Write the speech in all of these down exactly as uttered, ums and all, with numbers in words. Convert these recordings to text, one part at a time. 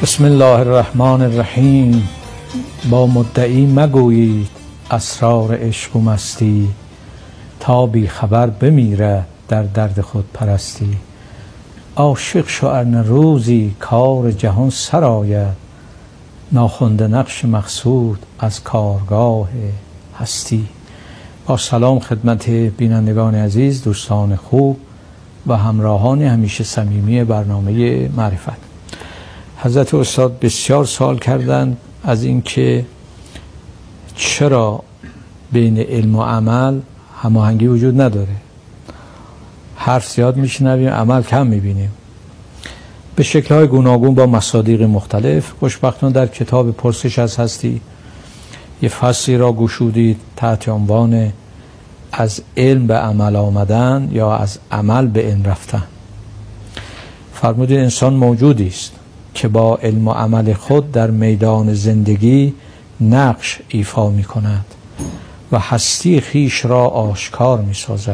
بسم الله الرحمن الرحیم. با مدعی مگویید اسرار عشق و مستی، تا بی خبر بمیره در درد خود پرستی. عاشق شو ارنه روزی کار جهان سر آید، ناخوانده نقش مقصود از کارگاه هستی. با سلام خدمت بینندگان عزیز، دوستان خوب و همراهان همیشه صمیمی برنامه معرفت. حضرت استاد بسیار سوال کردند از اینکه چرا بین علم و عمل هماهنگی وجود نداره. حرف زیاد میشنویم، عمل کم میبینیم به شکل‌های گوناگون با مصادیق مختلف. خوشبختانه در کتاب پرسش از هستی یه فصلی را گشودید تحت عنوان از علم به عمل آمدن یا از عمل به علم رفتن. فرمودید انسان موجودی است که با علم و عمل خود در میدان زندگی نقش ایفا می کند و هستی خیش را آشکار می سازد.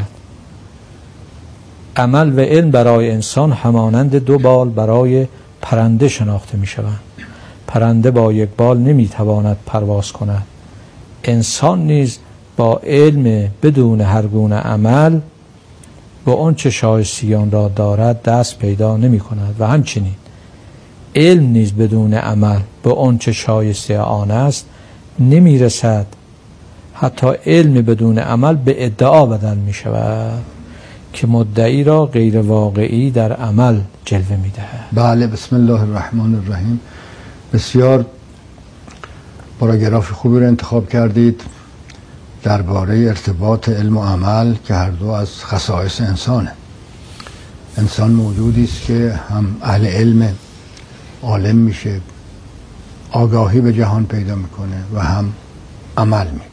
عمل و علم برای انسان همانند دو بال برای پرنده شناخته می شوند. پرنده با یک بال نمی تواند پرواز کند. انسان نیز با علم بدون هر گونه عمل با آنچه شایستی آن را دارد دست پیدا نمی کند و همچنین علم نیز بدون عمل به آنچه شایسته آن است نمی رسد. حتی علم بدون عمل به ادعا بدل می شود که مدعی را غیر واقعی در عمل جلوه می دهد. بله، بسم الله الرحمن الرحیم. بسیار پاراگراف خوبی را انتخاب کردید درباره ارتباط علم و عمل که هر دو از خصایص انسانه. انسان موجودی است که هم اهل علم، عالم میشه، آگاهی به جهان پیدا میکنه و هم عمل میکنه.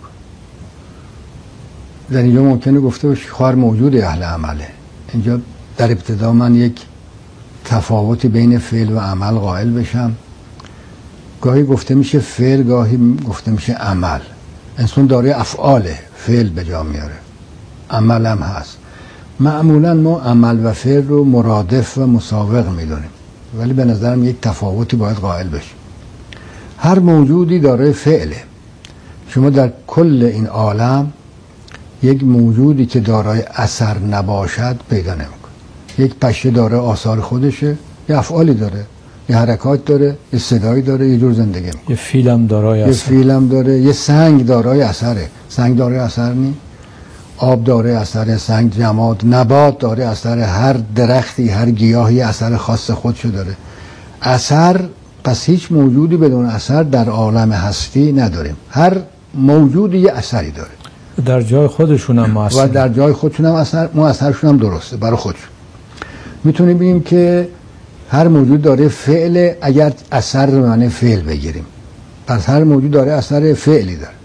در اینجا ممکنه گفته باشه خواهر موجود اهل عمله. اینجا در ابتدا من یک تفاوتی بین فعل و عمل قائل بشم. گاهی گفته میشه فعل، گاهی گفته میشه عمل. انسان داره افعاله، فعل به جا میاره، عمل هم هست. معمولا ما عمل و فعل رو مرادف و مساوق میدونیم، ولی به نظرم یک تفاوتی باید قائل بشیم. هر موجودی داره فعله. شما در کل این عالم یک موجودی که دارای اثر نباشد پیدا نمی‌کنید. یک پشه داره آثار خودشه، یه افعالی داره، یه حرکات داره، یه صدایی داره، یه جور زندگی میکنه. یه فیلم دارای اثر. یه فیلم داره، یه سنگ دارای اثره. سنگ داره اثر نی؟ آب داره اثر، سنگ جماد، نبات داره اثر، هر درختی، هر گیاهی اثر خاص خودشو داره. اثر، پس هیچ موجودی بدون اثر در عالم هستی نداریم. هر موجودی یه اثری داره. در جای خودشون هم و در جای خودشون هم اثر، ما اثرشون هم درسته برای خودشون. میتونیم بگیم که هر موجود داره فعل اگر اثر به معنی فعل بگیریم. پس هر موجود داره اثر فعلی داره.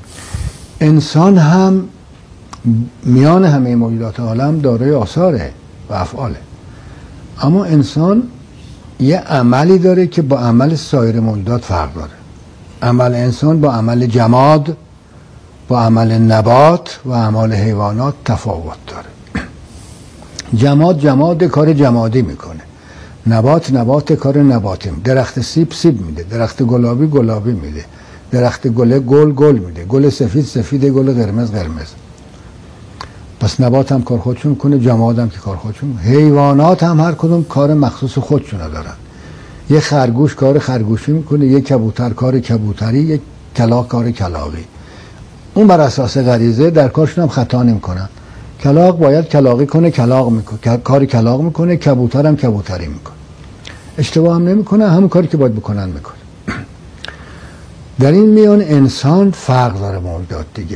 انسان هم میان همه موجودات عالم دارای آثاره و افعاله، اما انسان یه عملی داره که با عمل سایر موجودات فرق داره. عمل انسان با عمل جماد، با عمل نبات و عمل حیوانات تفاوت داره. جماد جماد کار جمادی میکنه، نبات نبات کار نباتی میکنه. درخت سیب سیب میده، درخت گلابی گلابی میده، درخت گل گل گل میده، گل سفید سفید، گل قرمز قرمز. پس نبات هم کار خودشون کنه، جماد هم که کار خودشون. حیوانات هم هر کدوم کار مخصوص خودشون دارن. یه خرگوش کار خرگوشی میکنه، یه کبوتر کار کبوتری، یه کلاغ کار کلاغی. اون بر اساس غریزه در کارشون هم خطا نمیکنن. کلاغ باید کلاغی کنه، کلاغ میکنه، کار کلاغ میکنه، کبوتر هم کبوتری میکنه. اشتباه هم نمیکنه، همون کاری که باید بکنن میکنه. در این میان انسان فرق داره موجودات دیگه.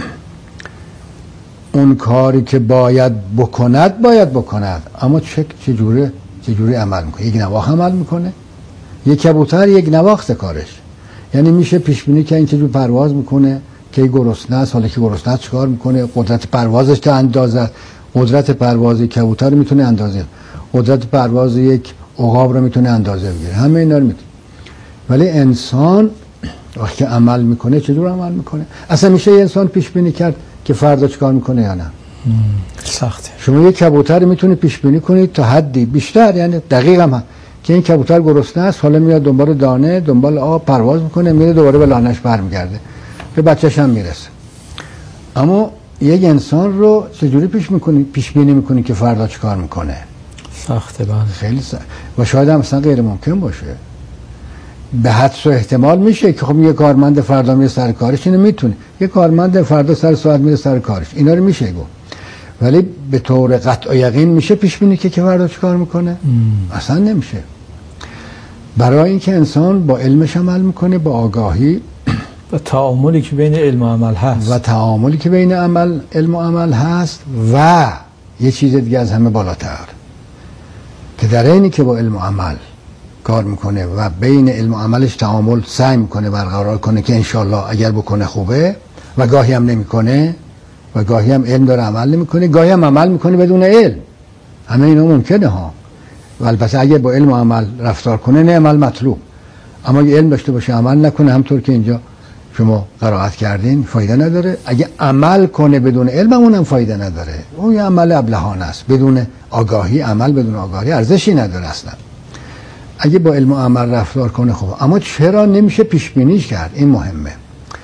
اون کاری که باید بکند باید بکند، اما چه چجوره چجوری عمل میکنه؟ یک نواخت عمل میکنه، یک کبوتر یک نواخت کارش. یعنی میشه پیش بینی که این چجور پرواز میکنه، که گرسنه است، حالا که گرسنه است چیکار میکنه، قدرت پروازش که اندازه، قدرت پرواز کبوتر میتونه اندازه، قدرت پرواز یک عقاب رو میتونه اندازه بگیره، همه اینا رو میتونه. ولی انسان وقتی که عمل میکنه چجور عمل میکنه؟ اصلا میشه یه انسان پیش بینی کرد که فردا چیکار میکنه یا نه؟ سخته. شما یک کبوتر میتونه پیش بینی کنید تا حدی بیشتر، یعنی دقیق هم که این کبوتر گرسنه است، حالا میاد دنبال دانه، دنبال آب پرواز میکنه، میره دوباره به لانش برمیگرده، به بچه‌ش هم میرسه. اما یک انسان رو چجوری پیش میکنی پیش بینی میکنی که فردا چیکار میکنه؟ سخته بله. خیلی سخت و شاید هم اصلا غیر ممکن باشه. به حدس و احتمال میشه که خب یه کارمند فردا میره سر کارش، اینو میتونه. یه کارمند فردا سر ساعت میره سر کارش، اینا رو میشه گفت. ولی به طور قطع و یقین میشه پیش بینی که که فردا چیکار میکنه؟ ام. اصلا نمیشه. برای اینکه انسان با علمش عمل میکنه، با آگاهی و تعاملی که بین علم و عمل هست و تعاملی که بین عمل علم و عمل هست و یه چیز دیگه از همه بالاتر که در اینی که با علم و عمل کار میکنه و بین علم و عملش تعامل سعی میکنه برقرار کنه که انشالله اگر بکنه خوبه و گاهی هم نمیکنه و گاهی هم علم داره عمل نمیکنه، گاهی هم عمل میکنه بدون علم. همه اینا ممکنه ها. و البته اگه با علم و عمل رفتار کنه نه عمل مطلوب. اما اگه علم داشته باشه عمل نکنه، همطور که اینجا شما قرائت کردین، فایده نداره. اگه عمل کنه بدون علم اونم فایده نداره. اون یه عمل ابلهانه است. بدون آگاهی، عمل بدون آگاهی ارزشی نداره اصلا. اگه با علم و عمل رفتار کنه خوب. اما چرا نمیشه پیش بینیش کرد؟ این مهمه.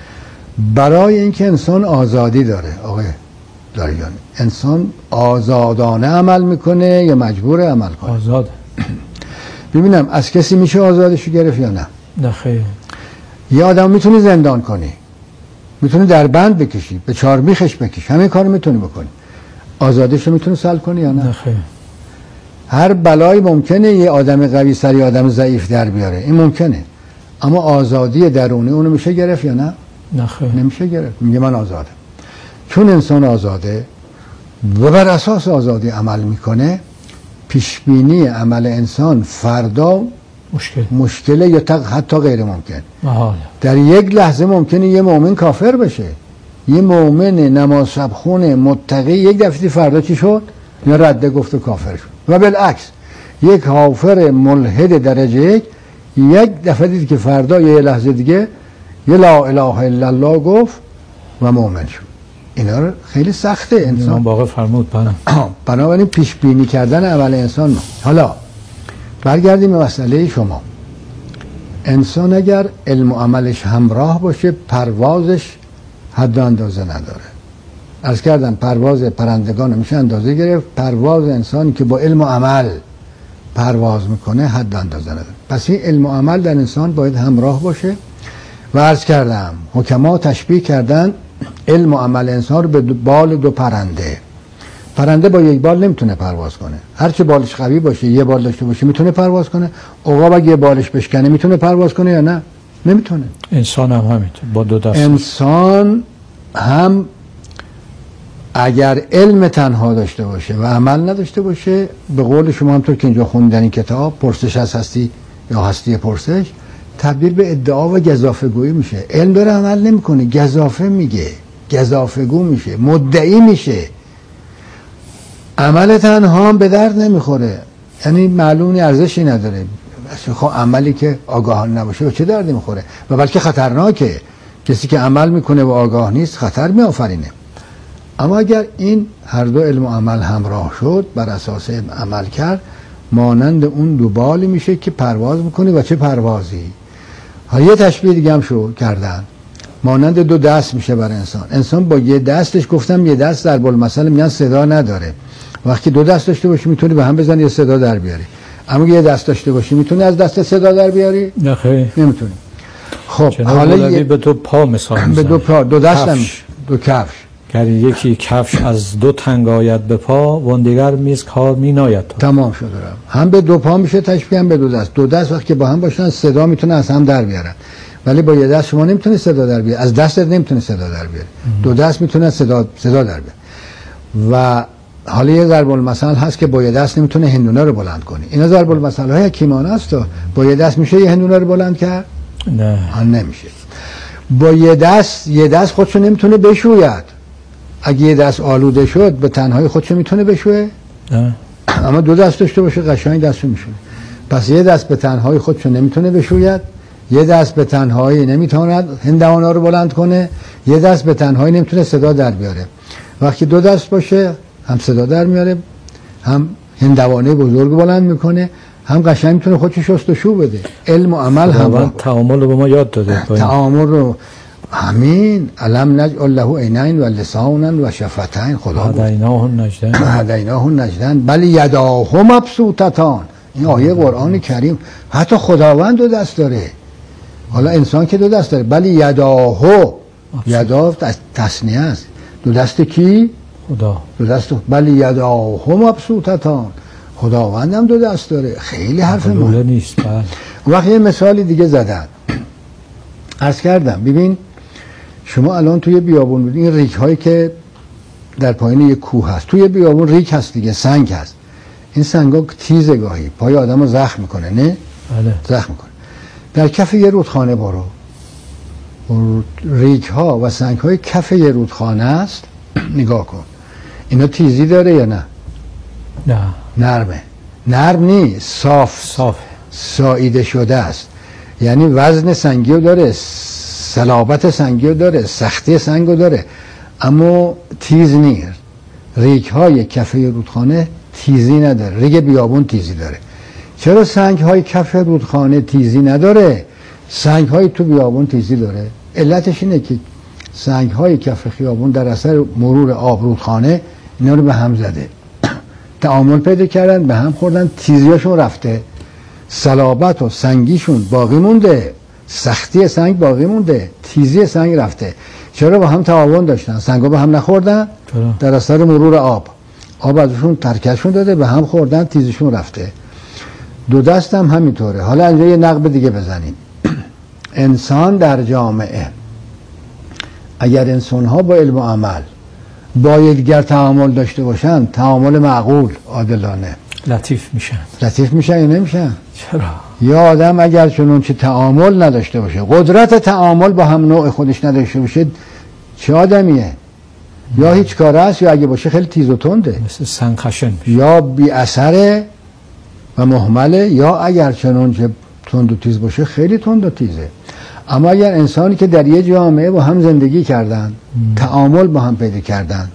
برای اینکه انسان آزادی داره آقای داریان. انسان آزادانه عمل میکنه یا مجبور عمل کنه؟ آزاد. ببینم از کسی میشه آزادشو گرفت یا نه؟ نه خیر. یه آدم میتونی زندان کنی، میتونی در بند بکشی، به چارمیخش بکشی، همه کار میتونی بکنی. آزادشو میتونی سلب کنی یا نه؟ نه خیر. هر بلایی ممکنه یه آدم قوی سر یه آدم ضعیف در بیاره، این ممکنه. اما آزادی درونی اونو میشه گرفت یا نه؟ نه خیر. نمیشه گرفت. میگه من آزادم. چون انسان آزاده و بر اساس آزادی عمل میکنه، پیشبینی عمل انسان فردا مشکل مشکله یا حتی غیر ممکن. محال. در یک لحظه ممکنه یه مؤمن کافر بشه، یه مؤمن نماز شب خونه متقی یک دفعه فردا چی شد؟ یا رده گفت و کافر شد. و بالعکس یک کافر ملحد درجه یک یک دفعه دید که فردا یه لحظه دیگه یه لا اله الا الله گفت و مؤمن شد. اینا رو خیلی سخته انسان واقعا فرمود بنا. بنابراین پیش بینی کردن عمل انسان ما. حالا برگردیم به مسئله شما. انسان اگر علم و عملش همراه باشه پروازش حد و اندازه نداره. عرض کردم پرواز پرندگان میشه اندازه گرفت، پرواز انسانی که با علم و عمل پرواز میکنه حد و اندازه نداره. پس این علم و عمل در انسان باید همراه باشه. و عرض کردم حکما تشبیه کردن علم و عمل انسان رو به بال دو پرنده. پرنده با یک بال نمیتونه پرواز کنه. هرچه بالش قوی باشه، یه بال داشته باشه میتونه پرواز کنه. عقاب اگه بالش بشکنه میتونه پرواز کنه یا نه؟ نمیتونه. انسان هم همینطور با دو دست. انسان هم اگر علم تنها داشته باشه و عمل نداشته باشه، به قول شما همطور که اینجا خوندن این کتاب پرسش از هستی یا هستی پرسش، تبدیل به ادعا و گزافه گویی میشه. علم داره عمل نمیکنه، گزافه میگه، گزافه گو میشه، مدعی میشه. عمل تنها هم به درد نمیخوره، یعنی معلومی ارزشی نداره. خب عملی که آگاهانه نباشه و چه دردی میخوره و بلکه خطرناکه. کسی که عمل میکنه و آگاه نیست خطر میآفرینه. اما اگر این هر دو علم و عمل همراه شد، بر اساس عمل کرد، مانند اون دو بالی میشه که پرواز میکنه. و چه پروازی. ها یه تشبیه دیگه هم شو کردن، مانند دو دست میشه بر انسان. انسان با یه دستش، گفتم یه دست در بالمثل میگن صدا نداره. وقتی دو دست داشته باشی میتونی به هم بزنی یه صدا در بیاری. اما یه دست داشته باشی میتونی از دست صدا در بیاری؟ نه خیر نمیتونی. خب حالا یه... به دو پا مثال به دو پا، دو دست هم دو کفش. گر یکی کفش از دو تنگ آید به پا و دیگر میز کار می ناید. تمام شد. هم به دو پا میشه تشبیه، هم به دو دست. دو دست وقتی با هم باشن صدا میتونه از هم در بیارن، ولی با یه دست شما نمیتونی صدا در بیاری. از دستت نمیتونی صدا در بیاری. دو دست میتونه صدا صدا در بیاره. و حالا یه ضرب المثل هست که با یه دست نمیتونه هندونه رو بلند کنی. اینا ضرب المثل های حکیمانه است. با یه دست میشه یه هندونه رو بلند کرد؟ نه آن نمیشه. با یه دست یه دست خودشو نمیتونه بشوید. اگه یه دست آلوده شد به تنهایی خودشو میتونه بشوه؟ نه. اما دو دست داشته باشه قشنگ دستشو میشونه. پس یه دست به تنهایی خودشو نمیتونه بشوید، یه دست به تنهایی نمیتواند هندوانا رو بلند کنه، یه دست به تنهایی نمیتونه صدا در بیاره. وقتی دو دست باشه هم صدا در میاره، هم هندوانه بزرگ بلند میکنه، هم قشنگ میتونه خودش شستشو بده. علم و عمل هم تعامل رو به ما یاد داده. تعامل رو همین علم نجعل له عینین و لسانا و شفتین. خدا هدیناه النجدین هدیناه النجدین بل یداه مبسوطتان. این آیه قرآن کریم. حتی خداوند دو دست داره، حالا انسان که دو دست داره. بل یداه، یدا تصنیه است. دو دست کی؟ خدا. دو دست. بل یداه مبسوطتان. خداوند هم دو دست داره. خیلی حرف مهمه نیست. بله. وقتی یه مثالی دیگه زدن عرض کردم ببین شما الان توی بیابون بود، این ریک هایی که در پایین یک کوه هست، توی بیابون ریک هست دیگه، سنگ هست. این سنگ ها تیزه، گاهی پای آدم رو زخم میکنه. نه؟ بله. زخم میکنه. در کف یه رودخانه برو، ریک ها و سنگ های کف یه رودخانه است، نگاه کن اینا تیزی داره یا نه؟ نه. نرمه. نرم نیست، صاف صاف ساییده شده است. یعنی وزن سنگی رو داره، صلابت سنگی رو داره، سختی سنگ رو داره، اما تیز نیست. ریگ های کفه رودخانه تیزی نداره. ریگ بیابون تیزی داره. چرا سنگ های کف رودخانه تیزی نداره؟ سنگ های تو بیابون تیزی داره. علتش اینه که سنگ های کف خیابون در اثر مرور آب رودخانه اینا رو به هم زده، تعامل پیدا کردن، به هم خوردن، تیزیاشون رفته، صلابت و سنگیشون باقی مونده، سختی سنگ باقی مونده، تیزی سنگ رفته. چرا با هم تعاون داشتن؟ سنگا به هم نخوردن در اثر مرور آب، آب ازشون ترکشون داده، به هم خوردن، تیزیشون رفته. دو دست هم همینطوره. حالا اینجا یه نقب دیگه بزنیم. انسان در جامعه اگر انسان‌ها با علم و عمل با یکدیگر تعامل داشته باشن، تعامل معقول عادلانه، لطیف میشن. لطیف میشن یا نمیشن؟ چرا؟ یا آدم اگر چنانچه تعامل نداشته باشه، قدرت تعامل با هم نوع خودش نداشته باشه، چه آدمیه؟ یا هیچ کاره است، یا اگه باشه خیلی تیز و تنده، مثل سنگ خشن میشه، یا بی اثره و مهمله، یا اگر چنانچه تند و تیز باشه خیلی تند و تیزه. اما اگر انسانی که در یه جامعه با هم زندگی کردن، م. تعامل با هم پیدا کردن،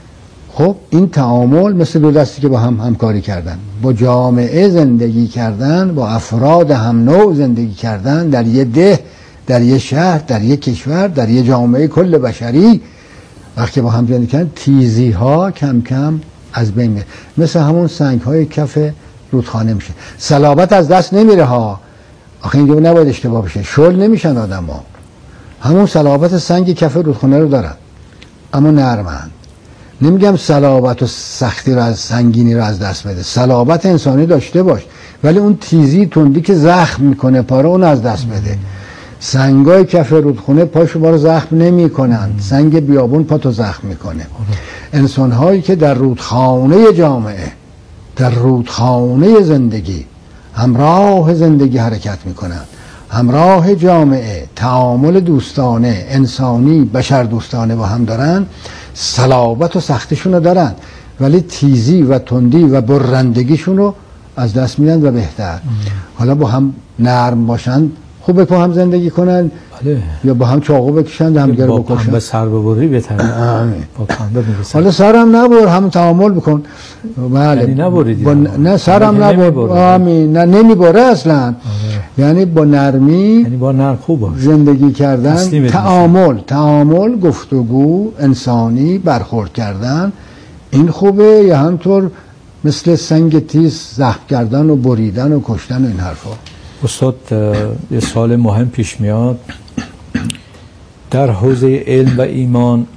خب این تعامل مثل دو دستی که با هم همکاری کردن، با جامعه زندگی کردن، با افراد هم نوع زندگی کردن، در یه ده، در یه شهر، در یه کشور، در یه جامعه کل بشری، وقتی با هم زندگی کردن، تیزی ها کم کم از بین میره. مثل همون سنگ های کف رودخانه میشه. صلابت از دست نمیره ها. آخه اینجا نباید اشتباه بشه، شل نمیشن آدم ها. همون صلابت سنگ کف رودخانه رو دارن، اما نرمند. نمیگم صلابت و سختی رو از سنگینی رو از دست بده، صلابت انسانی داشته باش، ولی اون تیزی تندی که زخم میکنه پاره اون از دست بده. سنگای کف رودخانه پاشو ما رو زخم نمی کنن، سنگ بیابون پاتو زخم میکنه. انسان هایی که در رودخانه جامعه، در رودخانه زندگی همراه زندگی حرکت میکنن، همراه جامعه تعامل دوستانه، انسانی، بشر دوستانه با هم دارن، صلابت و سختیشون رو دارن، ولی تیزی و تندی و برندگیشون رو از دست میدن و بهتر. ام. حالا با هم نرم باشن، خوبه با هم زندگی کنن، بله. یا با هم چاقو بکشن همدیگه رو بکشن. با پنبه سر ببری بهتره. با پنبه میرسن. حالا سرم نبر، هم تعامل بکن. بله. یعنی نبریدی. با نه سرم نبر. آمین. نه نمیبره اصلا. آره. یعنی با نرمی، یعنی با نرم خوب باش. زندگی کردن، تعامل، تعامل، گفتگو، انسانی برخورد کردن، این خوبه. یا همطور مثل سنگ تیز زخم کردن و بریدن و کشتن و این حرفا. استاد یه سوال مهم پیش میاد. در حوزه علم و ایمان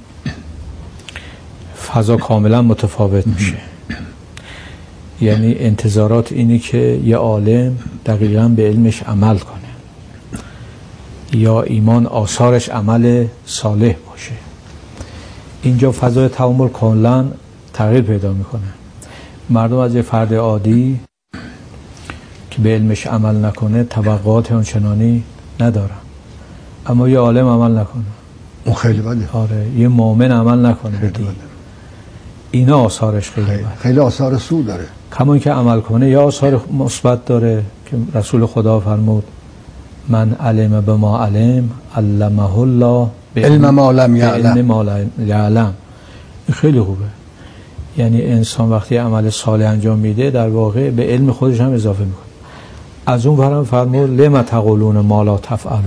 فضا کاملا متفاوت میشه. یعنی انتظارات اینه که یه عالم دقیقاً به علمش عمل کنه، یا ایمان آثارش عمل صالح باشه. اینجا فضای تعامل کاملا تغییر پیدا میکنه. مردم از یه فرد عادی که به علمش عمل نکنه توقعات آنچنانی ندارن، اما یه عالم عمل نکنه، اون خیلی بده. آره، یه مؤمن عمل نکنه به دین، اینا آثارش خیلی بده، خیلی آثار سو داره. کما که عمل کنه یا آثار مثبت داره که رسول خدا فرمود من علم به ما علم علمه الله به علم ما لم یعلم. ما لم یعلم. خیلی خوبه. یعنی انسان وقتی عمل صالح انجام میده در واقع به علم خودش هم اضافه میکنه. از اون ورم فرمود لما تقولون ما لا تفعلون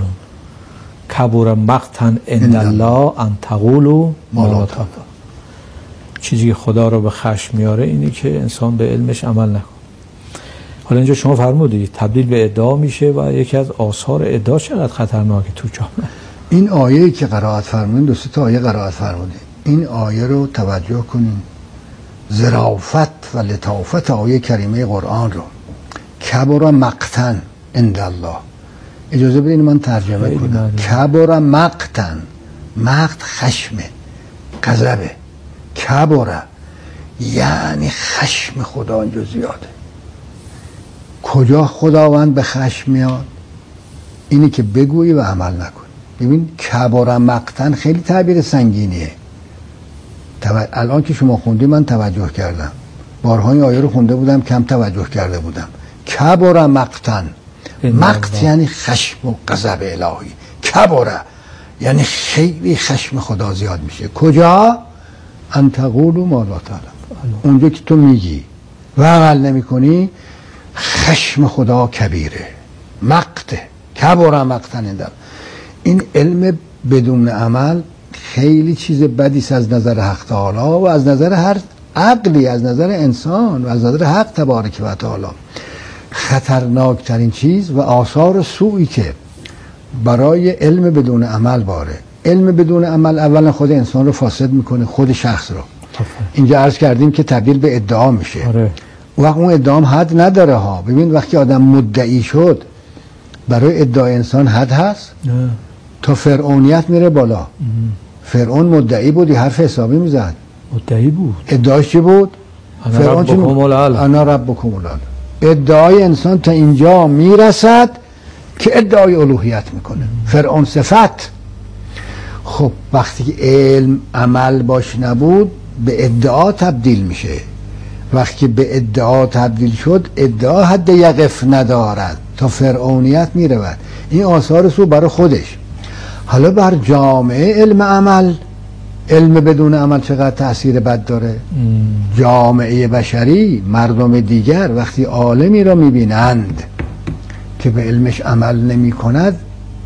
کبر مقتا عند الله ان تقولوا ما لا تفعلون. چیزی که خدا رو به خشم میاره اینی که انسان به علمش عمل نکنه. حالا اینجا شما فرمودید تبدیل به ادعا میشه و یکی از آثار ادعا چقدر خطرناکه تو جامعه. این آیه‌ای که قرائت فرمودین، دو سه تا آیه قرائت فرمودین، این آیه رو توجه کنین، ظرافت و لطافت آیه کریمه قرآن رو. کبر مقتا عند الله، اجازه بدین من ترجمه کنم. کبر مقتا، مقت خشمه، غضبه. کبر یعنی خشم خدا اینجا زیاده. کجا خداوند به خشم میاد؟ اینی که بگویی و عمل نکنی. ببین کبر مقتا خیلی تعبیر سنگینیه. تو... الان که شما خوندی من توجه کردم، بارها این آیه رو خونده بودم کم توجه کرده بودم. کبر مقتا، مقت یعنی خشم و غضب الهی. کبر یعنی خیلی خشم خدا زیاد میشه. کجا؟ ان تقولوا ما لا تعلمون، اونجا که تو میگی و عمل نمی کنی خشم خدا کبیره. مقت کبر مقتا عند الله. این علم بدون عمل خیلی چیز بدیست از نظر حق تعالی و از نظر هر عقلی، از نظر انسان و از نظر حق تبارک و تعالی. خطرناکترین چیز و آثار سوئی که برای علم بدون عمل باره. علم بدون عمل اولا خود انسان رو فاسد میکنه، خود شخص رو. اینجا عرض کردیم که تبدیل به ادعا میشه. آره. و اون ادعام حد نداره ها. ببین وقتی آدم مدعی شد، برای ادعای انسان حد هست؟ نه. تا فرعونیت میره بالا. ام. فرعون مدعی بود، یه حرف حسابی میزد. مدعی بود. ادعاش چی بود؟ انا ربکم الاعلی. انا ربکم الاعلی. ادعای انسان تا اینجا میرسد که ادعای الوهیت میکنه. فرعون صفت. خب وقتی که علم عمل باش نبود به ادعا تبدیل میشه. وقتی به ادعا تبدیل شد ادعا حد یقف ندارد، تا فرعونیت میرود. این آثار سو برای خودش. حالا بر جامعه علم عمل، علم بدون عمل چقدر تأثیر بد داره. ام. جامعه بشری، مردم دیگر وقتی عالمی را میبینند که به علمش عمل نمی کند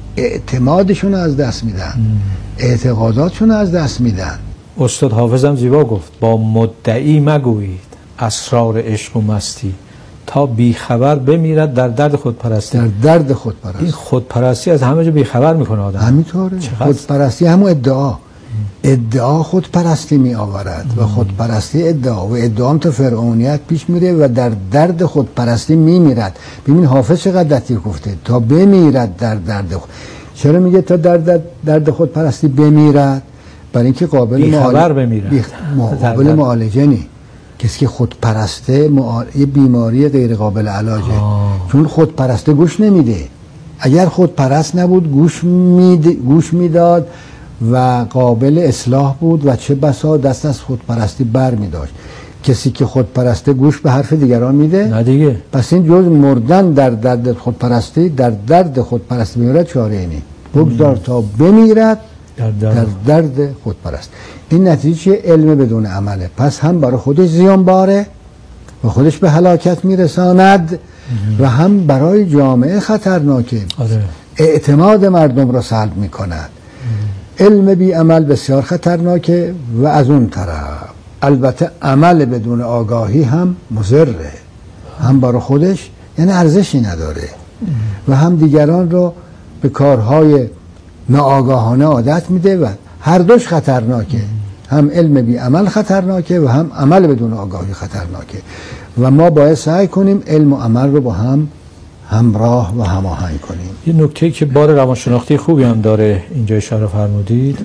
اعتمادشون از دست میدن. ام. اعتقاداتشون از دست میدن. استاد حافظم زیبا گفت با مدعی مگویید اسرار عشق و مستی تا بیخبر بمیرد در درد خودپرستی. در درد خودپرستی. این خودپرستی از همه جا بیخبر میکنه آدم. همینطوره. خودپرستی همون ادعا. ادعا خودپرستی می آورد و خودپرستی ادعا و ادعا هم تا فرعونیت پیش میره و در درد خودپرستی میمیرد. ببین حافظ چقدر دقیق گفته تا بمیرد در درد خود. چرا میگه تا در درد, درد خودپرستی بمیرد؟ برای اینکه قابل معالجه بمیرد. بی... قابل معالجه نی. کسی که خودپرسته معال... یه بیماری غیر قابل علاجه. آه. چون خودپرسته گوش نمیده. اگر خودپرست نبود گوش میده، گوش میداد و قابل اصلاح بود و چه بسا دست از خودپرستی بر می داشت. کسی که خودپرسته گوش به حرف دیگران میده؟ نه دیگه. پس این جز مردن در درد خودپرستی، در درد خودپرستی میرد چاره اینی. بگذار تا بمیرد در درد, در درد خودپرست. این نتیجه علم بدون عمله. پس هم برای خودش زیان باره و خودش به هلاکت میرساند و هم برای جامعه خطرناکه. آره. اعتماد مردم را سلب میکند. علم بی عمل بسیار خطرناکه و از اون طرف البته عمل بدون آگاهی هم مضره. هم برای خودش یعنی ارزشی نداره و هم دیگران رو به کارهای ناآگاهانه عادت میده و هر دوش خطرناکه. هم علم بی عمل خطرناکه و هم عمل بدون آگاهی خطرناکه و ما باید سعی کنیم علم و عمل رو با هم همراه و هماهنگ کنیم. یه نکته که بار روانشناختی خوبی هم داره اینجا اشاره فرمودید،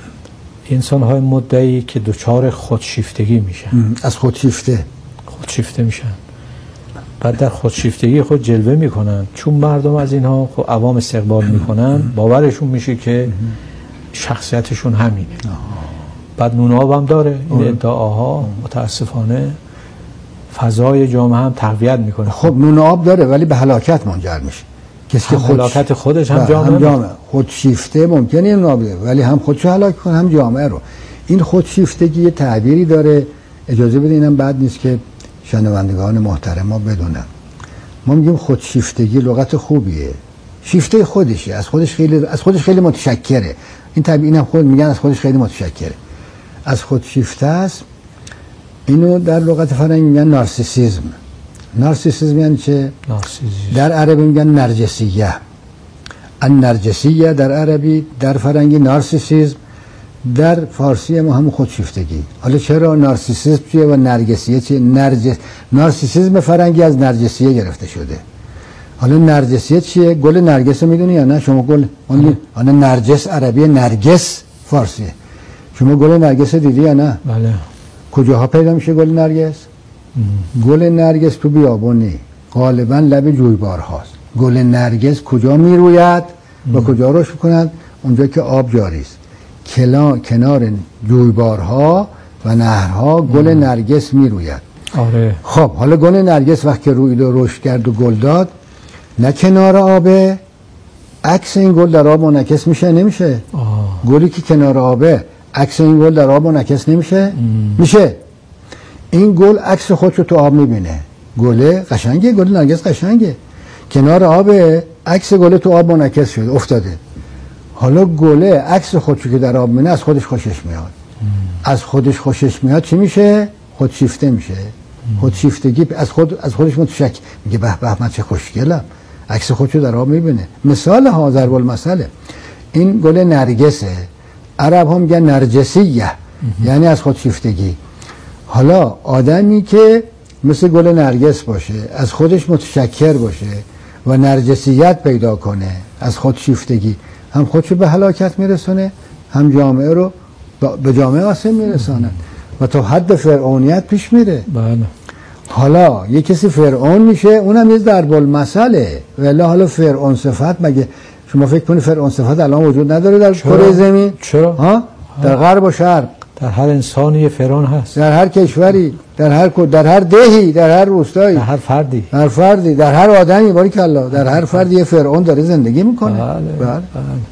انسان‌های مدعی که دچار خودشیفتگی میشن. از خودشیفته خودشیفته میشن، بعد در خودشیفتگی خود جلوه میکنن. چون مردم از اینها خب عوام استقبال میکنن، باورشون میشه که شخصیتشون همینه. بعد نوناب هم داره این ادعاها. متاسفانه فضای جامعه هم تقویت میکنه. خب نون آب داره ولی به هلاکت منجر میشه. کسی که خود هلاکت خودش هم جامعه, هم جامعه. خودشیفته ممکنه نون آب ده ولی هم خودشو هلاک کنه هم جامعه رو. این خودشیفتگی یه تعبیری داره، اجازه بدینم بعد نیست که شنوندگان محترم ما بدونن. ما میگیم خودشیفتگی لغت خوبیه، شیفته خودشه، از خودش خیلی از خودش خیلی متشکره. این طبیعی هم خود میگن از خودش خیلی متشکره، از خود شیفته است. اینو در لغت فرنگی میگن نارسیسیسم. نارسیسیسم یعنی چه؟ نارسیسیسم. در عربی میگن نرجسیه. النرجسیه در عربی، در فرنگی نارسیسیسم، در فارسی ما هم خودشیفتگی. حالا چرا نارسیسیسم چیه و نرجسیه چیه؟ نرجس نارسیسیسم فرنگی از نرجسیه گرفته شده. حالا نرجسیه چیه؟ گل نرگس میدونی یا نه شما؟ گل حالا نرجس عربی، نرگس فارسیه. شما گل نرگس دیدی یا نه؟ بله. کجاها پیدا میشه گل نرگس؟ ام. گل نرگس تو بیابونی، غالبا لب جویبار هاست. گل نرگس کجا میروید و کجا رشد میکند؟ اونجا که آب جاری است. کلا کنار جویبارها و نهرها گل ام. نرگس میروید. آره. خب حالا گل نرگس وقتی روید و رشد کرد و گل داد، نه کنار آبه، عکس این گل در آب منعکس میشه؟ نمیشه. آه. گلی که کنار آبه عکس این گل در آب منعکس نمیشه؟ ام. میشه. این گل عکس خودشو تو آب میبینه. گل قشنگه، گل نرگس قشنگه، کنار آبه، عکس گل تو آب منعکس شده افتاده. حالا گله عکس خودشو که در آب میبینه از خودش خوشش میاد. ام. از خودش خوشش میاد چی میشه؟ خودشیفته میشه. ام. خودشیفتگی از خود از خودش متشک میگه به به من چه خوشگلم، عکس خودشو در آب میبینه. مثال ها ضرب المثل این گل نرگسه. عرب هم میگن نرجسیه، یعنی از خودشیفتگی. حالا آدمی که مثل گل نرگس باشه، از خودش متشکر باشه و نرجسیت پیدا کنه، از خودشیفتگی، هم خودشو به هلاکت میرسونه، هم جامعه رو به جامعه آسیب میرسونه و تا حد فرعونیت پیش میره. بله. حالا یه کسی فرعون میشه، اونم یه ضرب المثله. ولی حالا فرعون صفت مگه شما فکر کنید فرعون صفت الان وجود نداره در کره زمین؟ چرا؟ ها؟ در غرب و شرق، در هر انسانی فرعون هست، در هر کشوری، در هر در هر دهی، در هر روستایی، در هر فردی، هر فردی، در هر آدمی، باریکالله، در هر فردی یه فرعون داره زندگی میکنه. بله. بله. بله.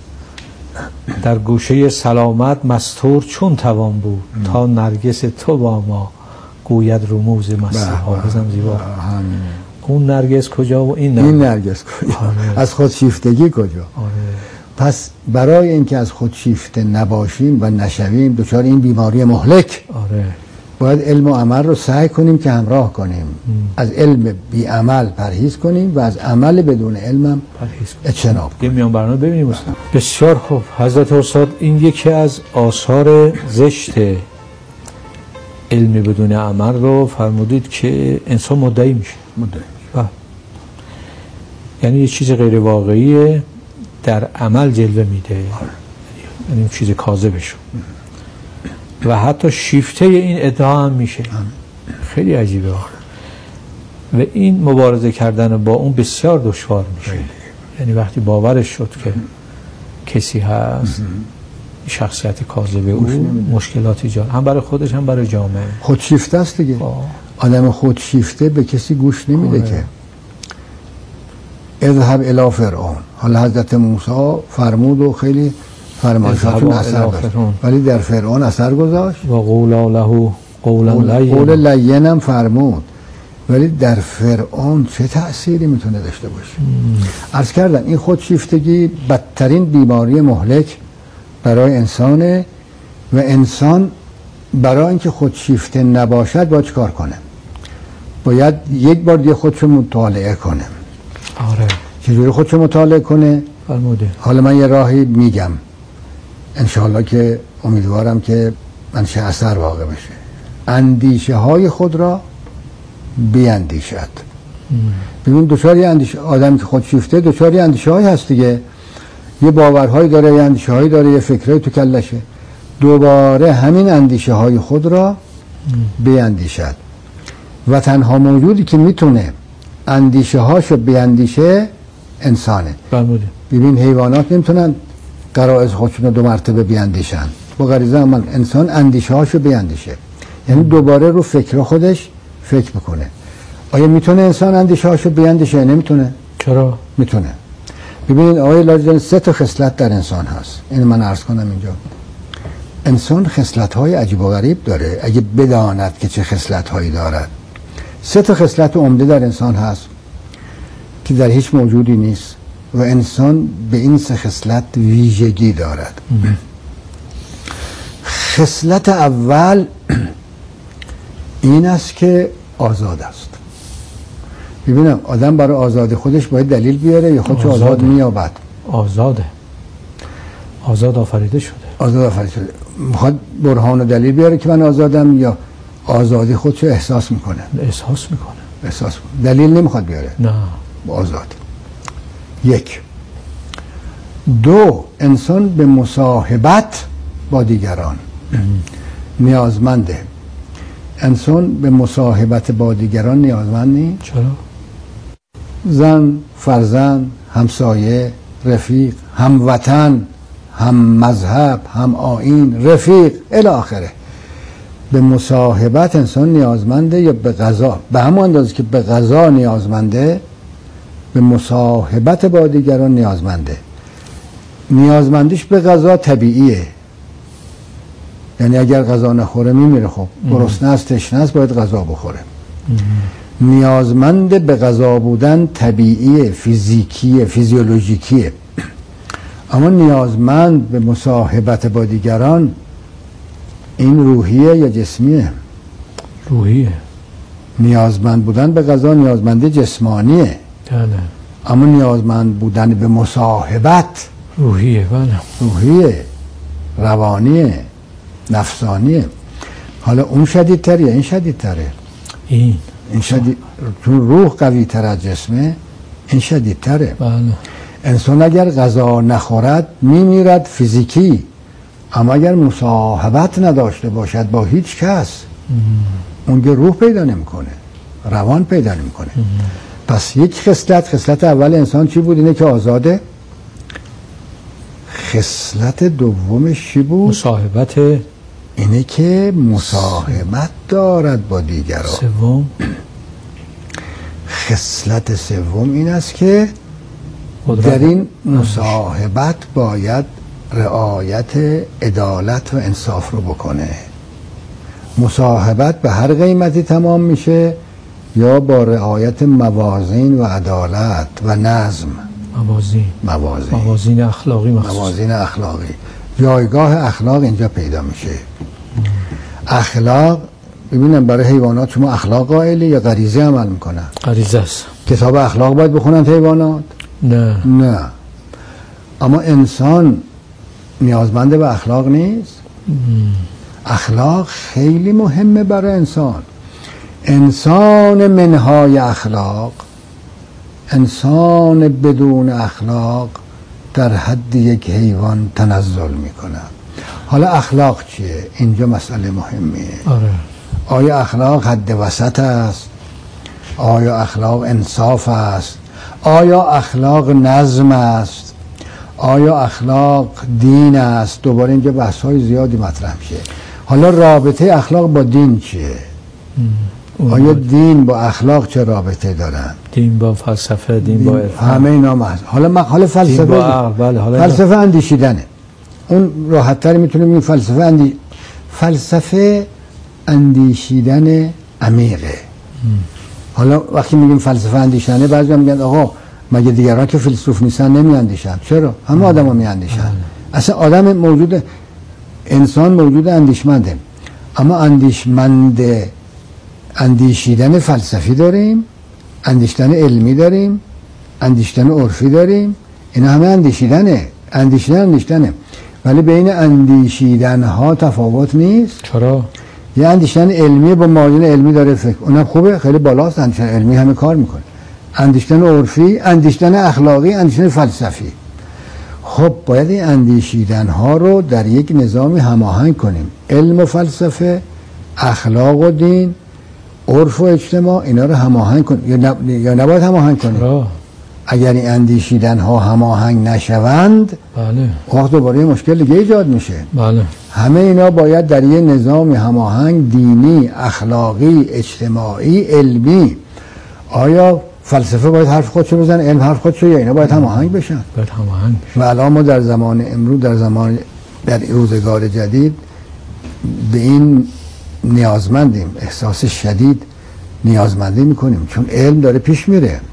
در گوشه سلامت مستور چون توان بود ام. تا نرگس تو با ما گوید رموز مستی حافظم زیبا. اون نرگس کجا و این نرگس, این نرگس کجا؟ آره. از خودشیفتگی کجا؟ آره. پس برای اینکه از خودشیفته نباشیم و نشویم دچار این بیماری مهلک، آره، باید علم و عمل رو سعی کنیم که همراه کنیم. ام. از علم بی عمل پرهیز کنیم و از عمل بدون علم اجتناب کنیم. میان برنامه ببینیم استاد. بسیار خوب حضرت استاد، این یکی از آثار زشت علم بدون عمل رو فرمودید که انسان مدعی میشه. مدعی. یعنی یه چیز غیر واقعیه در عمل جلوه میده، یعنی اون چیز کاذبشو و حتی شیفته این ادعا هم میشه. خیلی عجیبه و این مبارزه کردن با اون بسیار دشوار میشه. یعنی وقتی باورش شد که کسی هست شخصیت کاذبه او مشکلات ایجاد هم برای خودش هم برای جامعه. خودشیفته است دیگه. آدم خودشیفته به کسی گوش نمیده آه. که اذهب الی فرعون. حالا حضرت موسی فرمود و خیلی فرمایشاتون اثر داشت، ولی در فرعون اثر گذاشت. و قولا له قولا لین، قول لین هم فرمود، ولی در فرعون چه تأثیری میتونه داشته باشه؟ عرض کردم این خودشیفتگی بدترین بیماری مهلک برای انسانه و انسان برای اینکه خودشیفته نباشد باید چیکار کنه؟ باید یک بار دیگه خودشو مطالعه کنه. آره. چجوری خودشو مطالعه کنه؟ فرموده. حالا من یه راهی میگم انشاءالله که امیدوارم که منشه اثر واقع بشه. اندیشه های خود را بیاندیشد. ببین دوچاری اندیشه، آدمی که خودشیفته دوچاری اندیشه های هست دیگه، یه باورهایی داره، یه اندیشه هایی داره، یه فکرهایی تو کلشه. دوباره همین اندیشه های خود را بیاندیشد و تنها موجودی که میتونه اندیشه هاشو بیاندیشه انسانه. فرموده. ببین حیوانات نمیتونن غرایز خودشون رو دو مرتبه بیاندیشن، با غریزه عمل انسان اندیشه هاشو بیاندیشه، یعنی دوباره رو فکر خودش فکر بکنه. آیا میتونه انسان اندیشه هاشو بیاندیشه؟ نمیتونه. چرا؟ میتونه. ببینید آقای لاجان سه تا خصلت در انسان هست، این من عرض کنم اینجا. انسان خصلت های عجیب و غریب داره اگه بداند که چه خصلت هایی دارد. سه تا خصلت عمده در انسان هست. که در هیچ موجودی نیست و انسان به این سه خصلت ویژگی دارد. خصلت اول این است که آزاد است. ببینم آدم برای آزاد خودش باید دلیل بیاره یا خودش آزاد, آزاد مییابد؟ آزاده، آزاد آفریده شده. آزاد آفریده شده. میخواد برهان و دلیل بیاره که من آزادم یا آزادی خودشو احساس میکنه؟ احساس میکنه. احساس میکنه. دلیل نمیخواد بیاره. نه. آزاد. یک. دو، انسان به مصاحبت با دیگران نیازمنده. انسان به مصاحبت با دیگران نیازمند نیست. چرا؟ زن، فرزند، همسایه، رفیق، هموطن، هم مذهب، هم آیین، رفیق الی آخره. به مصاحبت انسان نیازمنده یا به غذا؟ به همون اندازه که به غذا نیازمنده به مصاحبت با دیگران نیازمنده. نیازمندیش به غذا طبیعیه، یعنی اگر غذا نخوره میمیره. خب گرسنه است، تشنه است، باید غذا بخوره. نیازمند به غذا بودن طبیعیه، فیزیکیه، فیزیولوژیکیه. اما نیازمند به مصاحبت با دیگران این روحیه یا جسمیه؟ روحیه. نیازمند بودن به غذا نیازمندی جسمانیه. بله. اما نیازمند بودن به مصاحبت روحیه. بله. روحیه، روانیه، نفسانیه. حالا اون شدیدتر یا این شدیدتره؟ این این شدید، چون روح قوی تر از جسمه، این شدیدتره. بله. انسان اگر غذا نخورد میمیرد فیزیکی، اما اگر مصاحبت نداشته باشد با هیچ کس، اون که روح پیدا نمیکنه، روان پیدا نمیکنه. پس یک خصلت، خصلت اول انسان چی بود؟ اینه که آزاده. خصلت دومش چی بود؟ مصاحبت. اینه که مصاحبت دارد با دیگران. سوم، خصلت سوم این است که در این مصاحبت باید رعایت عدالت و انصاف رو بکنه. مصاحبت به هر قیمتی تمام میشه یا با رعایت موازین و عدالت و نظم. موازین موازین موازین اخلاقی مخصوص. موازین اخلاقی. جایگاه اخلاق اینجا پیدا میشه. اخلاق ببینم برای حیوانات شما اخلاق قائلی یا غریزه عمل میکنن؟ غریزه است. کتاب اخلاق باید بخونن حیوانات؟ نه. نه. اما انسان نیازمند به اخلاق نیست؟ ام. اخلاق خیلی مهمه برای انسان. انسان منهای اخلاق، انسان بدون اخلاق در حد یک حیوان تنزل میکنه. حالا اخلاق چیه؟ اینجا مسئله مهمیه. آره. آیا اخلاق حد وسط است؟ آیا اخلاق انصاف است؟ آیا اخلاق نظم است؟ آیا اخلاق دین است؟ دوباره اینجا بحث‌های زیادی مطرح میشه. حالا رابطه اخلاق با دین چیه؟ آیا دین با اخلاق چه رابطه دارن؟ دین با فلسفه، دین, دین با عرفان، همه اینا محض. حالا مقاله فلسفه با عقل. بله. حالا فلسفه اندیشیدنه. اون راحت تر میتونیم این فلسفه اندی... فلسفه اندیشیدن عمیقه. ام. حالا وقتی میگیم فلسفه اندیشیدنه، بعضی میگن آقا مگه دیگران که فیلسوف نیستن نمیاندیشن؟ چرا؟ همه آدما میاندیشن. اصلا آدم موجود، انسان موجود اندیشمنده. اما اندیشمند اندیشیدن فلسفی داریم، اندیشیدن علمی داریم، اندیشیدن عرفی داریم. اینا همه اندیشیدنه. اندیشیدن اندیشیدنه. ولی بین اندیشیدن ها تفاوت نیست. چرا؟ یه اندیشیدن علمی با مارجین علمی داره فکر، اونم خوبه، خیلی بالاست. اندیشیدن علمی همه کار میکنه. اندیشیدن عرفی، اندیشیدن اخلاقی، اندیشیدن فلسفی. خب باید این اندیشیدن ها رو در یک نظامی هماهنگ کنیم. علم و فلسفه، اخلاق و دین، عرف و اجتماع، اینا رو هماهنگ کنیم. یا, نب... یا نباید هماهنگ کنیم؟ چرا؟ اگر این اندیشیدن ها هماهنگ نشوند، بله، وقت دوباره مشکل دیگه ایجاد میشه. بله. همه اینا باید در یه نظام هماهنگ، دینی، اخلاقی، اجتماعی، علمی. آیا فلسفه باید حرف خودشو بزنه، علم حرف خودشو، یا اینا باید هماهنگ بشن؟ باید هماهنگ. و الان ما در زمان امروز، در زمان در روزگار جدید به این نیازمندیم. احساس شدید نیازمندی میکنیم، چون علم داره پیش میره.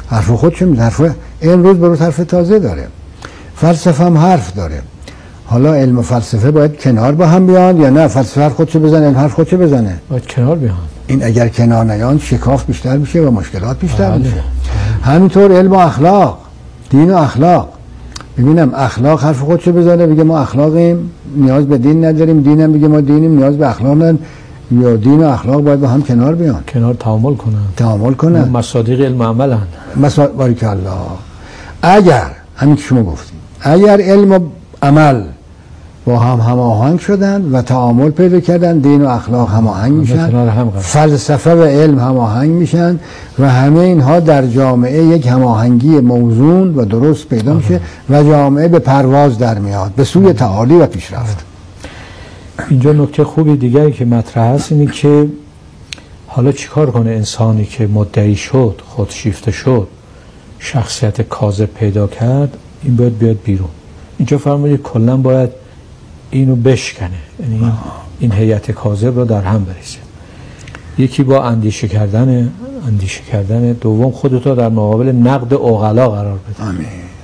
حرف خودش میزنه. حرف این روز به روز حرف تازه داره. فلسفه هم حرف داره. حالا علم و فلسفه باید کنار با هم بیان یا نه فلسفه حرف خودشو بزنه علم حرف خودشو بزنه؟ باید کنار بیان. این اگر کنار نیان شکاف بیشتر میشه و مشکلات بیشتر بله. میشه. همینطور علم و اخلاق، دین و اخلاق. ببینم اخلاق حرف خودشو بزنه بگه ما اخلاقیم نیاز به دین نداریم، دینم بگه ما دینیم نیاز به اخلاق نداریم، یا دین و اخلاق باید با هم کنار بیان، کنار تعامل کنن تعامل کنن. مصادیق علم عمل هن. مثلا بارک الله. اگر همین که شما گفتید اگر علم و عمل با هم هماهنگ شدن و تعامل پیدا کردن، دین و اخلاق هماهنگ میشن، فلسفه و علم هماهنگ میشن و همه اینها در جامعه یک هماهنگی موزون و درست پیدا میشه و جامعه به پرواز در میاد به سوی تعالی و پیشرفت. اینجا نکته خوبی دیگری که مطرح هست اینه که حالا چیکار کنه انسانی که مدعی شد، خودشیفته شد، شخصیت کاذب پیدا کرد، این باید بیاد بیرون. اینجا فرمودید کلا باید اینو بشکنه، یعنی این, این هیئت کاذب رو در هم بریزه. یکی با اندیشه کردن اندیشه کردن دوم خودتو در مقابل نقد عقلا قرار بده. آمین.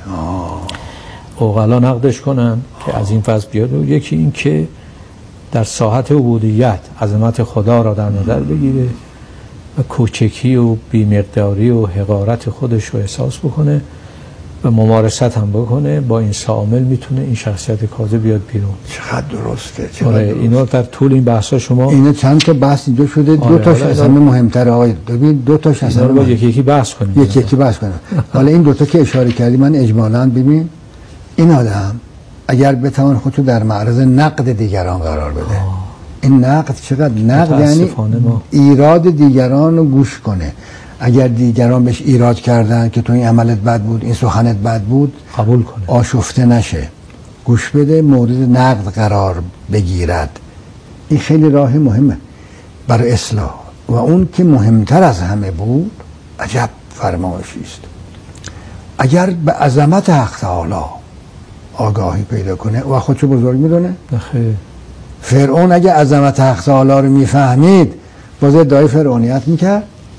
عقلا نقدش کنن که از این فصل بیاد. و یکی این که در ساحت عبودیت عظمت خدا را در نظر بگیره و کوچکی و بی‌مقداری و حقارت خودش رو احساس بکنه و ممارست هم بکنه. با این عامل میتونه این شخصیت کاذب بیاد بیرون. چقدر درسته. چقدر آره درست. اینو در طول این بحثا شما اینا چند تا بحث اینجا شده. آره دو تاش از همه مهمتره آقای. ببین دو تاش از همه باید یکی یکی بحث کنیم. یکی یکی بحث کنیم. حالا این دو تا که اشاره کردی من اجمالاً ببین این آدم اگر بتوان خودشو در معرض نقد دیگران قرار بده. آه. این نقد چقدر نقد یعنی ایراد دیگران رو گوش کنه. اگر دیگران بهش ایراد کردن که تو این عملت بد بود، این سخنت بد بود، قبول کنه، آشفته نشه، گوش بده، مورد نقد قرار بگیرد. این خیلی راه مهمه برای اصلاح. و اون که مهمتر از همه بود، عجب فرمایشی است، اگر به عظمت حق تعالی آگاهی پیدا کنه و خودشو بزرگ میدونه. نخیر. فرعون اگه عظمت حق تعالی رو میفهمید باز ادعای فرعونیت میکرد؟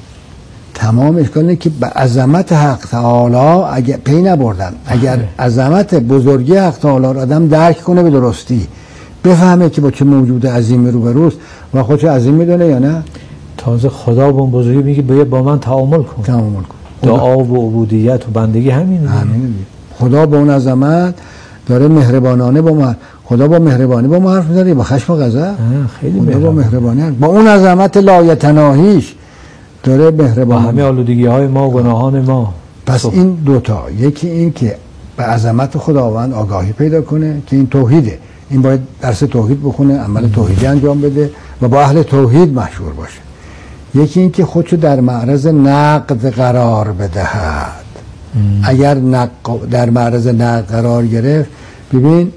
تمام اشکال اینه که به عظمت حق تعالی اگه پی نبردن، اگر عظمت بزرگی حق تعالی رو آدم درک کنه به درستی، بفهمه که با چه موجود عظیمی روبروست و خودشو عظیم میدونه یا نه، تازه خدا با اون بزرگی میگه باید با من تعامل کن. تعامل کن. دعا و عبودیت و بندگی همینه. همینه. خدا با اون عظمت داره مهربانانه با ما، خدا با مهربانی با ما حرف میزنه، با خشم و غضب خیلی خدا با مهربانی با اون عظمت لایتناهیش داره مهربان با همه آلودگی های ما و گناهان ما. پس صح. این دوتا، یکی این که به عظمت خداوند آگاهی پیدا کنه که این توحیده، این باید درس توحید بخونه، عمل توحیدی انجام بده و با اهل توحید مشهور باشه. یکی این که خودشو در معرض نقد قرار بدهد. ام. اگر نق... در معرض نقد قرار گرفت، ببین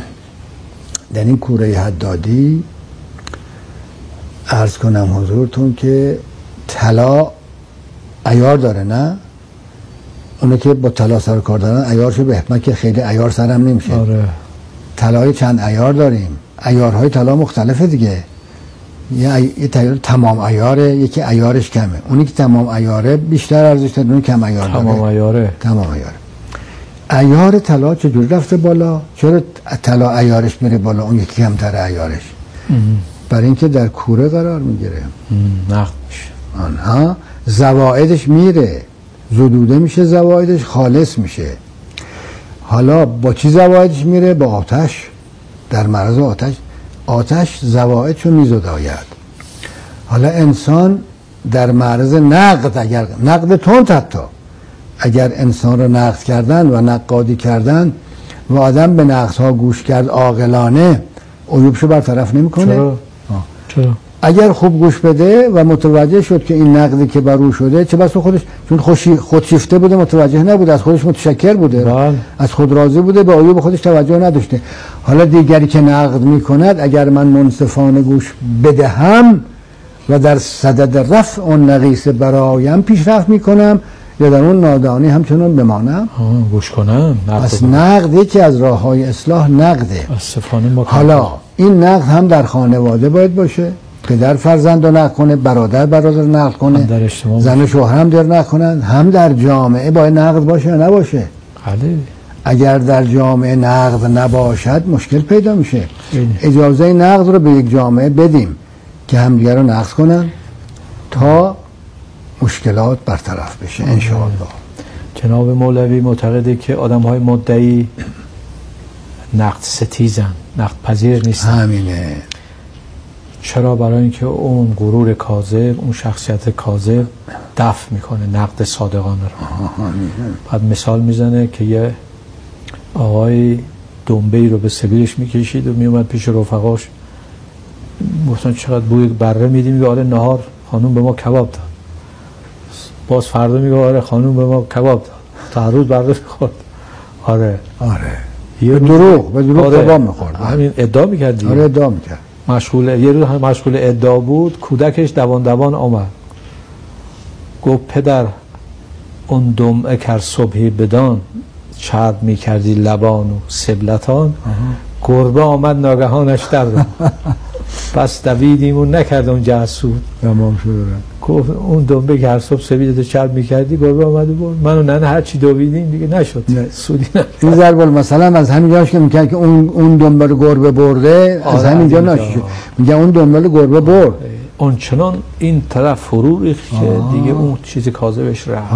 در این کوره حدادی عرض کنم حضورتون که طلا عیار داره، نه؟ اونو که با طلا سر کار دارن عیارشو به حکمت که خیلی عیار سرم نمیشه. آره. طلای چند عیار داریم، عیارهای طلا مختلفه دیگه. یه یه طلا تمام عیاره، یکی عیارش کمه. اونی که تمام عیاره بیشتر ارزش داره، اون کم عیار داره. تمام عیاره. تمام عیاره. عیار طلا چجوری رفته بالا؟ چرا طلا عیارش میره بالا، اون یکی کمتر عیارش؟ برای اینکه در کوره قرار میگیره. نقد میشه. آنها زوائدش میره، زدوده میشه، زوائدش خالص میشه. حالا با چی زوائدش میره؟ با آتش. در معرض آتش، آتش زوائدشو میزداید. حالا انسان در معرض نقد، اگر نقد تند حتی اگر انسان رو نقد کردن و نقادی کردن و آدم به نقدها گوش کرد عاقلانه، عیوبشو برطرف نمیکنه. چرا؟ چرا؟ اگر خوب گوش بده و متوجه شد که این نقدی که بر او شده چه بسا خودش، چون خوشی خودشیفته بوده، متوجه نبوده، از خودش متشکر بوده، بله. از خود راضی بوده، به عیوب خودش توجه نداشته. حالا دیگری که نقد میکند اگر من منصفانه گوش بدهم و در صدد رفع اون نقیصه برایم پیشرفت میکنم یا در اون نادانی همچنان بمانم، گوش کنم. پس نقد یکی از راههای اصلاح نقده. ما حالا این نقد هم در خانواده باید باشه، پدر فرزند رو نقل کنه، برادر برادر رو نقل کنه، زن و شوهر هم در نقل کنن. هم در جامعه باید نقد باشه یا نباشه؟ بله. اگر در جامعه نقد نباشد مشکل پیدا میشه. اجازه نقد رو به یک جامعه بدیم که همدیگر رو نقد کنن تا مشکلات برطرف بشه ان شاء الله. جناب مولوی معتقده که آدم‌های مدعی نقد ستیزن، نقد پذیر نیستن. همینه. چرا؟ برای اینکه اون غرور کاذب، اون شخصیت کاذب دفع میکنه نقد صادقانه رو. بعد مثال میزنه که یه آقای دنبه‌ای رو به سبیلش میکشید و میومد پیش رفقاش، گفتن چقدر بوی بره میدیم، میگه آره نهار خانوم به ما کباب داد. باز فردا میگه آره خانوم به ما کباب داد. تا روز بره میخورد. آره آره یه دروغ به دروغ آره. کباب میخورد. همین ادعا میکرد دیگه. آره ادعا میکرد. مشغول یه روز هم مشغول ادعا بود، کودکش دوان دوان آمد گفت پدر اون دمعه کر صبحی بدان چرب میکردی لبان و سبلتان، گربه آمد ناگهانش در رو پس دویدیم و نکرد اون جهسود. تمام شد. گفت اون دنبه که هر صبح سبیلت چرب میکردی گربه آمد و برد. من و ننه هر چی دویدیم دیگه نشد. نه. سودی نه. این ضرب المثل از همینجاش که میگن که اون اون دنبه رو گربه برده، از همینجا ناشی. میگن اون دنبه رو گربه برد. اون چنان این طرف فرو ریخت که دیگه اون چیزی کاذبش رفت.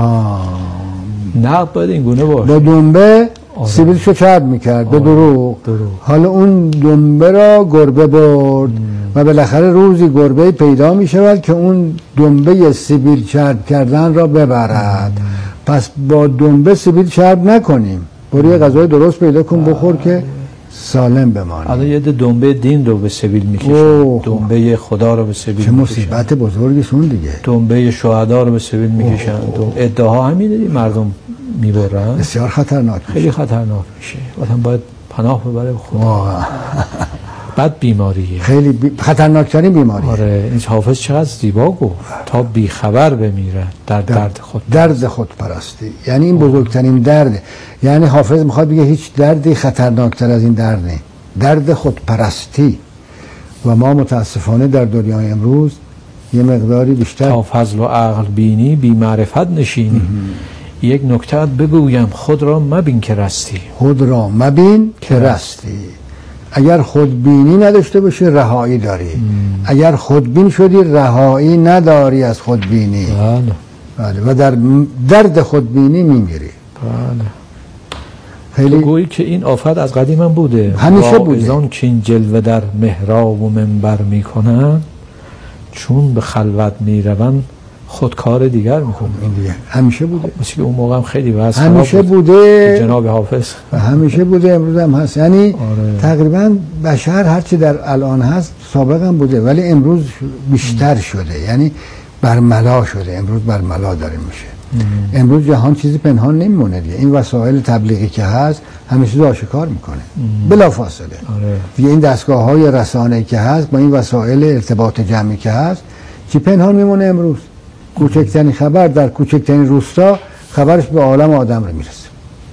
نقد باید این گونه باشه. با دنبه سیبیلشو چرب میکرد به دروغ. حالا اون دنبه را گربه برد و بالاخره روزی گربه پیدا میشود که اون دنبه سیبیل چرب کردن را ببرد. پس با دنبه سیبیل چرب نکنیم، برو یه غذای درست پیدا کن بخور که سالم بمانی. حالا یه دنبه دین رو به سبیل میکشن، دنبه خدا رو به سبیل میکشن. چه مصیبت بزرگی سون دیگه. دنبه شهدا رو به سبیل میکشن. ادعاها همینه، مردم میبرن. بسیار خطرناک میشه. خیلی خطرناک میشه. آدم باید پناه ببره به خدا. بد بیماریه. خیلی بی... خطرناکترین بیماریه. آره این حافظ چقدر زیبا گفت، تا بی خبر بمیره در درد, درد خود درد خود پرستی. یعنی این بزرگترین درده. یعنی حافظ میخواد بگه هیچ دردی خطرناکتر از این درد نه، درد خود پرستی. و ما متاسفانه در دنیای امروز یه مقداری بیشتر تا فضل و عقل بینی بی معرفت نشینی. یک نکته بگویم خود را مبین که رستی. خود را مبین که رستی. اگر خودبینی نداشته باشی رهایی داری. ام. اگر خودبین شدی رهایی نداری از خودبینی. بله. بله. و در درد خودبینی میمیری. بله. خیلی گویی که این آفت از قدیم هم بوده. همیشه بوده. واعظان که این جلوه در محراب و منبر میکنن، چون به خلوت میروند خود کار دیگر میکنه. این دیگه همیشه بوده. مثل که اون موقع هم خیلی واسه همیشه بوده جناب حافظ و همیشه بوده، امروز هم هست. یعنی آره. تقریبا بشر هرچی در الان هست سابق هم بوده، ولی امروز بیشتر ام. شده. یعنی برملا شده. امروز برملا داره میشه. ام. امروز جهان چیزی پنهان نمیمونه دیگه. این وسایل تبلیغی که هست همه چیز آشکار میکنه بلا فاصله. آره. دیگه این دستگاه های رسانه‌ای که هست با این وسایل ارتباط جمعی که هست چی پنهان میمونه امروز؟ کوچکترین خبر در کوچکترین روستا خبرش به عالم آدم رو میرسه.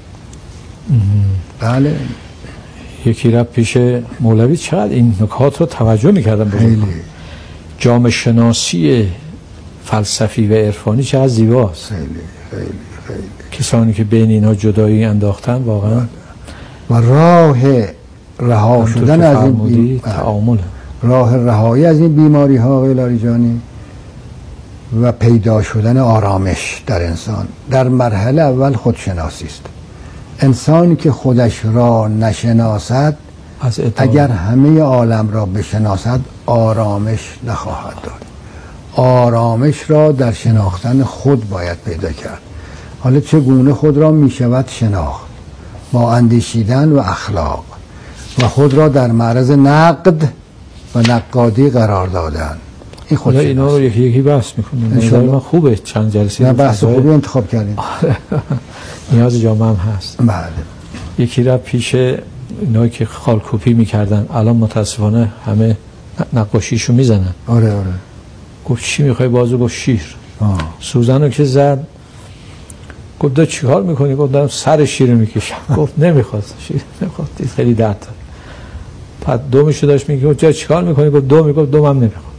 بله. یکی رفت پیش مولوی، چقدر این نکات رو توجه میکردم. خیلی جامعه شناسی فلسفی و عرفانی چقدر زیباست. خیلی خیلی خیلی کسانی که بین اینا جدایی انداختن واقعا. و راه رها شدن از این بی... تعامل، راه رهایی از این بیماری ها غیلاری جانی و پیدا شدن آرامش در انسان در مرحله اول خودشناسی است. انسانی که خودش را نشناسد اگر همه عالم را بشناسد آرامش نخواهد داد. آرامش را در شناختن خود باید پیدا کرد. حالا چگونه خود را می شود شناخت؟ با اندیشیدن و اخلاق و خود را در معرض نقد و نقادی قرار دادن. این خود اینا رو یکی یکی بحث میکنیم. نظر من خوبه چند جلسه نه بحث خوبی انتخاب کردیم. نیاز جامعه هم هست. بله. یکی را پیش اینایی که خالکوپی میکردن الان متاسفانه همه نقاشیشو میزنن. آره آره. گفت چی میخوای بازو؟ گفت شیر. آه. سوزنو که زد گفت دو چی کار میکنی؟ گفت دارم سر شیر رو میکشم. گفت نمیخواد شیر نمیخواد، خیلی درد داره. بعد دومشو داشت میگه گفت چی کار میکنی؟ گفت دو. میگفت دومم نمیخواد.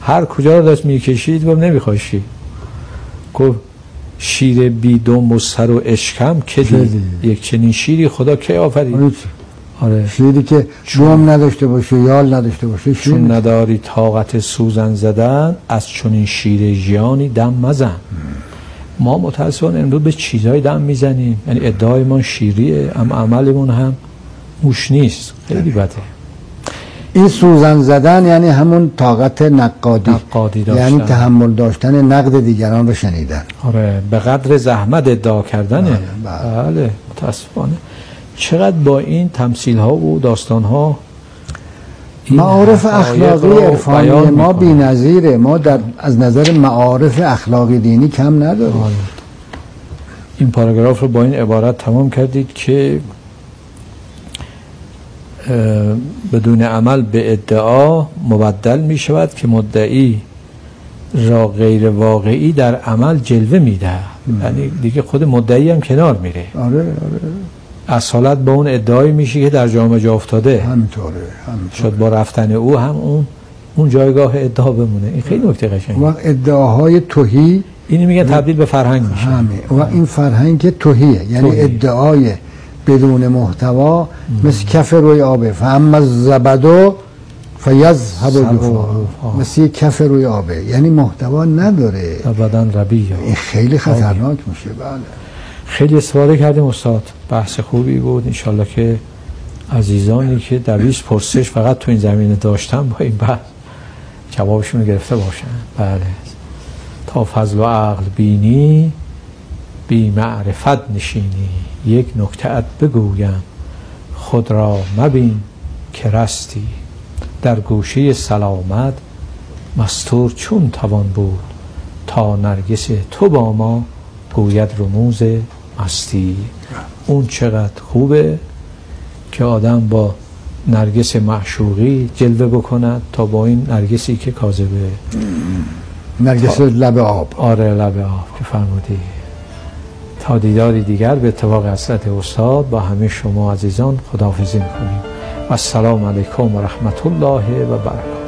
هر کجا رو داشت میکشید گفت نمیخوای شیر. گفت شیر بی دم و سر و اشکم که دید، یک چنین شیری خدا کی آفرید؟ آره. شیری که دم نداشته باشه، یال نداشته باشه. چون نداری طاقت سوزن زدن، از چنین شیر ژیانی دم مزن. ما متاسفانه امروز به چیزای دم میزنیم، یعنی ادعایمون شیریه اما عملمون هم موش نیست. خیلی بده. این سوزن زدن یعنی همون طاقت نقادی, نقادی داشتن، یعنی تحمل داشتن نقد دیگران رو شنیدن. آره، به قدر زحمت ادعا کردنه. بله, بله. متاسفانه چقدر با این تمثیل ها و داستان ها معارف اخلاقی عرفانی ما بی‌نظیره. ما در از نظر معارف اخلاقی دینی کم نداریم. آره. این پاراگراف رو با این عبارت تمام کردید که بدون عمل به ادعا مبدل می شود که مدعی را غیر واقعی در عمل جلوه میده. یعنی دیگه خود مدعی هم کنار میره. آره آره. اصالت با اون ادعایی میشه که در جامعه جا افتاده. همینطوره. شد با رفتن او هم اون اون جایگاه ادعا بمونه. این خیلی نکته قشنگه. و ادعاهای توهی اینی میگن تبدیل به فرهنگ میشه. همین. و این فرهنگ توهیه، یعنی توهی. ادعای بدون محتوا مثل کف روی آبه. فهم از زبدو فیذهب جفا، مثل کف روی آبه، یعنی محتوا نداره. ابداً ربیه. این خیلی خطرناک میشه. بله. خیلی استفاده کردیم استاد. بحث خوبی بود. انشالله که عزیزانی که دویست پرسش فقط تو این زمینه داشتن با این بحث جوابشون رو گرفته باشن. بله. تا فضل و عقل بینی بی معرفت نشینی، یک نکته‌ات بگویم خود را مبین که رستی، در گوشه سلامت مستور چون توان بود، تا نرگس تو با ما گوید رموز مستی. اون چقدر خوبه که آدم با نرگس معشوقی جلوه بکند تا با این نرگسی که کاذبه، نرگس لب آب. آره لب آب که فرمودی. تا دیداری دیگر به اتفاق حضرت استاد با همه شما عزیزان خداحافظی میکنیم. و السلام علیکم و رحمت الله و برکاته.